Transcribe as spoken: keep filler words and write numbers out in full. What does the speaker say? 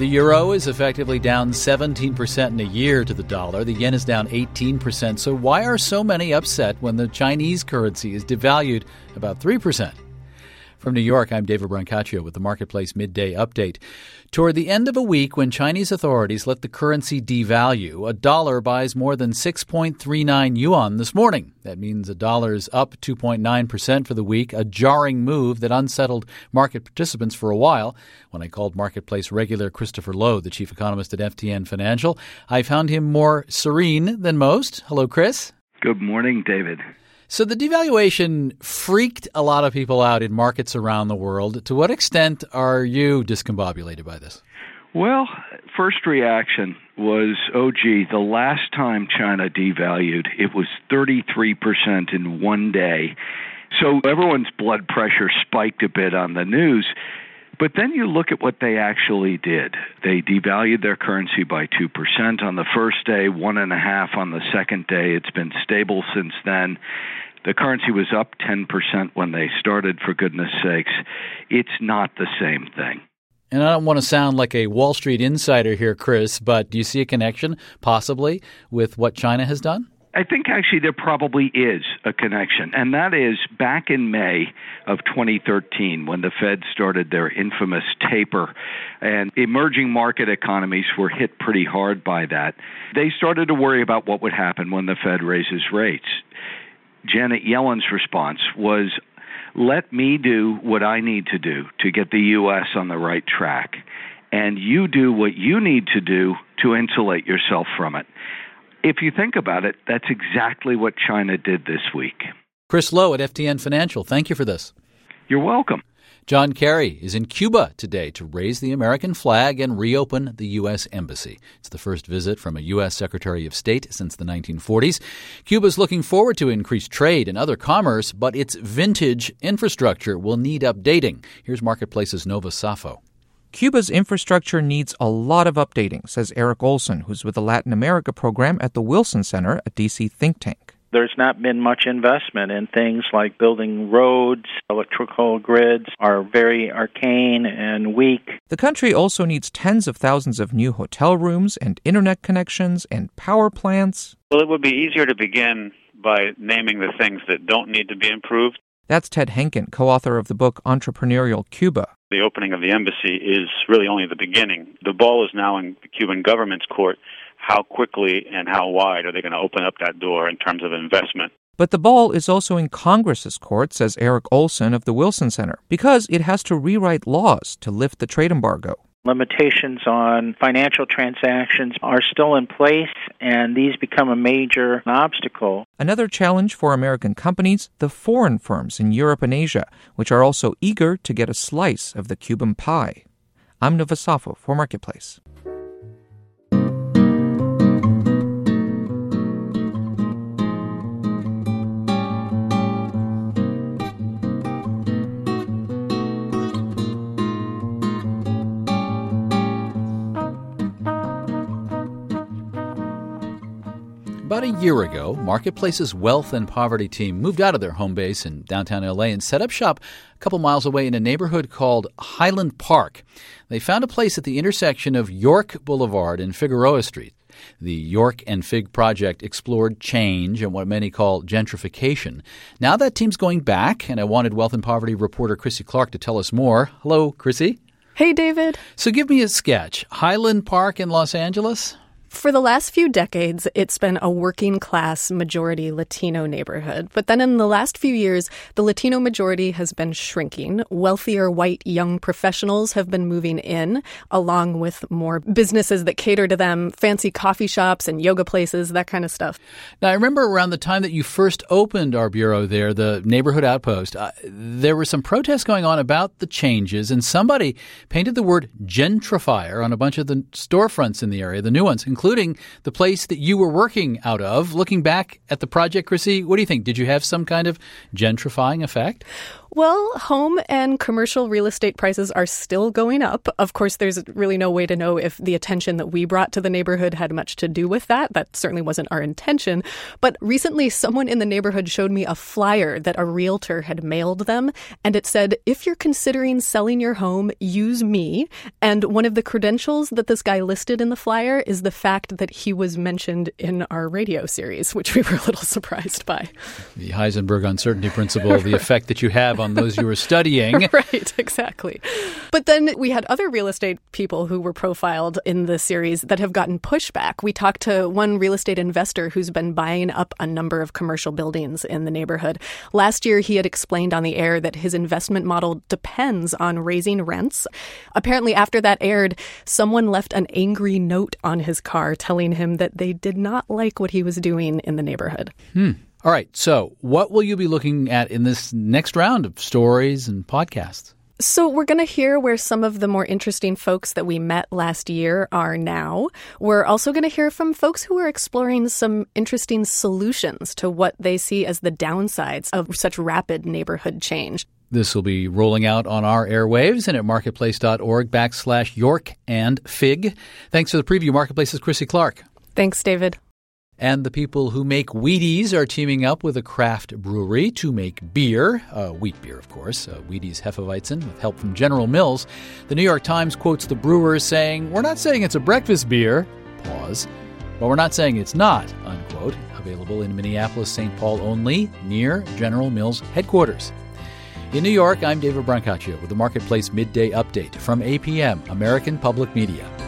The euro is effectively down seventeen percent in a year to the dollar. The yen is down eighteen percent. So why are so many upset when the Chinese currency is devalued about three percent? From New York, I'm David Brancaccio with the Marketplace Midday Update. Toward the end of a week when Chinese authorities let the currency devalue, a dollar buys more than six point three nine yuan this morning. That means a dollar is up two point nine percent for the week, a jarring move that unsettled market participants for a while. When I called Marketplace regular Christopher Lowe, the chief economist at F T N Financial, I found him more serene than most. Hello, Chris. Good morning, David. So the devaluation freaked a lot of people out in markets around the world. To what extent are you discombobulated by this? Well, first reaction was, oh, gee, the last time China devalued, it was thirty-three percent in one day. So everyone's blood pressure spiked a bit on the news. But then you look at what they actually did. They devalued their currency by two percent on the first day, one point five percent on the second day. It's been stable since then. The currency was up ten percent when they started, for goodness sakes. It's not the same thing. And I don't want to sound like a Wall Street insider here, Chris, but do you see a connection, possibly, with what China has done? I think actually there probably is a connection, and that is back in May of twenty thirteen when the Fed started their infamous taper, and emerging market economies were hit pretty hard by that. They started to worry about what would happen when the Fed raises rates. Janet Yellen's response was, let me do what I need to do to get the U S on the right track, and you do what you need to do to insulate yourself from it. If you think about it, that's exactly what China did this week. Chris Lowe at F T N Financial, thank you for this. You're welcome. John Kerry is in Cuba today to raise the American flag and reopen the U S Embassy. It's the first visit from a U S Secretary of State since the nineteen forties. Cuba's looking forward to increased trade and other commerce, but its vintage infrastructure will need updating. Here's Marketplace's Nova Safo. Cuba's infrastructure needs a lot of updating, says Eric Olson, who's with the Latin America program at the Wilson Center, a D C think tank. There's not been much investment in things like building roads. Electrical grids are very arcane and weak. The country also needs tens of thousands of new hotel rooms and internet connections and power plants. Well, it would be easier to begin by naming the things that don't need to be improved. That's Ted Henkin, co-author of the book Entrepreneurial Cuba. The opening of the embassy is really only the beginning. The ball is now in the Cuban government's court. How quickly and how wide are they going to open up that door in terms of investment? But the ball is also in Congress's court, says Eric Olson of the Wilson Center, because it has to rewrite laws to lift the trade embargo. Limitations on financial transactions are still in place, and these become a major obstacle. Another challenge for American companies, the foreign firms in Europe and Asia, which are also eager to get a slice of the Cuban pie. I'm Nova Safo for Marketplace. About a year ago, Marketplace's wealth and poverty team moved out of their home base in downtown L A and set up shop a couple miles away in a neighborhood called Highland Park. They found a place at the intersection of York Boulevard and Figueroa Street. The York and Fig project explored change and what many call gentrification. Now that team's going back, and I wanted wealth and poverty reporter Chrissy Clark to tell us more. Hello, Chrissy. Hey, David. So give me a sketch. Highland Park in Los Angeles? For the last few decades, it's been a working-class, majority Latino neighborhood. But then in the last few years, the Latino majority has been shrinking. Wealthier white young professionals have been moving in, along with more businesses that cater to them, fancy coffee shops and yoga places, that kind of stuff. Now, I remember around the time that you first opened our bureau there, the Neighborhood Outpost, uh, there were some protests going on about the changes, and somebody painted the word gentrifier on a bunch of the storefronts in the area, the new ones, including including the place that you were working out of. Looking back at the project, Chrissy, what do you think? Did you have some kind of gentrifying effect? Well, home and commercial real estate prices are still going up. Of course, there's really no way to know if the attention that we brought to the neighborhood had much to do with that. That certainly wasn't our intention. But recently, someone in the neighborhood showed me a flyer that a realtor had mailed them. And it said, if you're considering selling your home, use me. And one of the credentials that this guy listed in the flyer is the fact that he was mentioned in our radio series, which we were a little surprised by. The Heisenberg uncertainty principle, the effect that you have on those you were studying. Right, exactly. But then we had other real estate people who were profiled in the series that have gotten pushback. We talked to one real estate investor who's been buying up a number of commercial buildings in the neighborhood. Last year, he had explained on the air that his investment model depends on raising rents. Apparently, after that aired, someone left an angry note on his car telling him that they did not like what he was doing in the neighborhood. Hmm. All right. So what will you be looking at in this next round of stories and podcasts? So we're going to hear where some of the more interesting folks that we met last year are now. We're also going to hear from folks who are exploring some interesting solutions to what they see as the downsides of such rapid neighborhood change. This will be rolling out on our airwaves and at marketplace.org backslash York and Fig. Thanks for the preview. Marketplace's Chrissy Clark. Thanks, David. And the people who make Wheaties are teaming up with a craft brewery to make beer, uh, wheat beer, of course, uh, Wheaties Hefeweizen, with help from General Mills. The New York Times quotes the brewers saying, "We're not saying it's a breakfast beer," pause, "but we're not saying it's not," unquote. Available in Minneapolis, Saint Paul only, near General Mills headquarters. In New York, I'm David Brancaccio with the Marketplace Midday Update from A P M, American Public Media.